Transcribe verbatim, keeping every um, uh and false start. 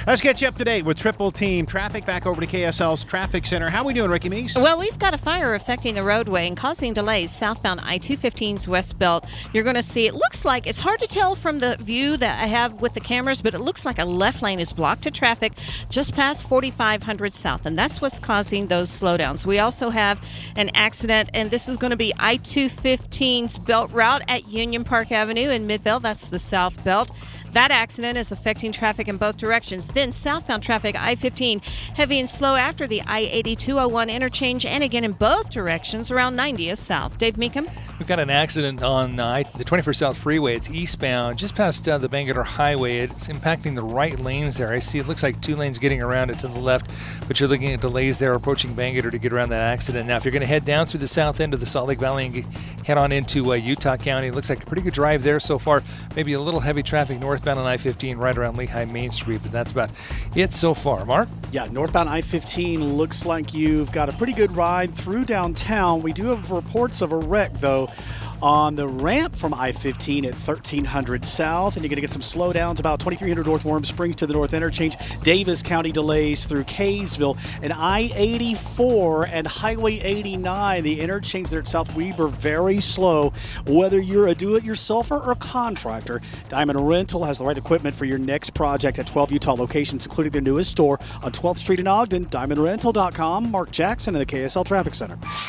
Let's get you up to date with Triple Team Traffic. Back over to K S L's Traffic Center. How are we doing, Ricky Meese? Well, we've got a fire affecting the roadway and causing delays southbound I two fifteen's West Belt. You're going to see, it looks like, it's hard to tell from the view that I have with the cameras, but it looks like a left lane is blocked to traffic just past forty-five hundred South, and that's what's causing those slowdowns. We also have an accident, and this is going to be I two fifteen's belt route at Union Park Avenue in Midvale. That's the South Belt. That accident is affecting traffic in both directions. Then southbound traffic, I fifteen, heavy and slow after the I eighty-two oh one interchange, and again in both directions around ninetieth South. Dave Meekum. We've got an accident on uh, the twenty-first South Freeway. It's eastbound, just past uh, the Bangerter Highway. It's impacting the right lanes there. I see it looks like two lanes getting around it to the left, but you're looking at delays there approaching Bangerter to get around that accident. Now, if you're going to head down through the south end of the Salt Lake Valley and get, head on into uh, Utah County, it looks like a pretty good drive there so far. Maybe a little heavy traffic northbound on I fifteen right around Lehigh Main Street, but that's about it so far. Mark? Yeah, northbound I fifteen looks like you've got a pretty good ride through downtown. We do have reports of a wreck, though, on the ramp from I fifteen at thirteen hundred South, and you're going to get some slowdowns about twenty-three hundred North Warm Springs to the north interchange. Davis County delays through Kaysville, and I eighty-four and Highway eighty-nine, the interchange there at South Weber, very slow. Whether you're a do-it-yourselfer or a contractor, Diamond Rental has the right equipment for your next project at twelve Utah locations, including their newest store on twelfth Street in Ogden. diamond rental dot com. Mark Jackson in the K S L Traffic Center.